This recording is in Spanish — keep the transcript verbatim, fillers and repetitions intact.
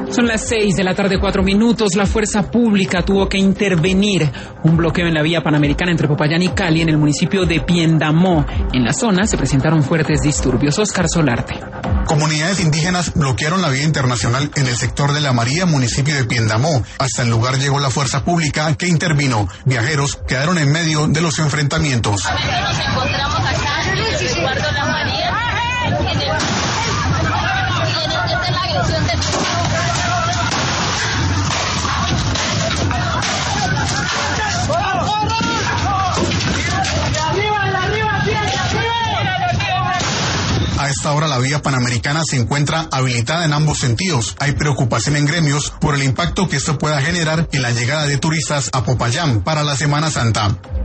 Son las seis de la tarde, cuatro minutos. La fuerza pública tuvo que intervenir. Un bloqueo en la vía panamericana entre Popayán y Cali, en el municipio de Piendamó. En la zona se presentaron fuertes disturbios. Oscar Solarte. Comunidades indígenas bloquearon la vía internacional en el sector de La María, municipio de Piendamó. Hasta el lugar llegó la fuerza pública que intervino. Viajeros quedaron en medio de los enfrentamientos. Nos encontramos acá en el resguardo de La María. En el, y en el, esta es la agresión del... A esta hora la vía panamericana se encuentra habilitada en ambos sentidos. Hay preocupación en gremios por el impacto que esto pueda generar en la llegada de turistas a Popayán para la Semana Santa.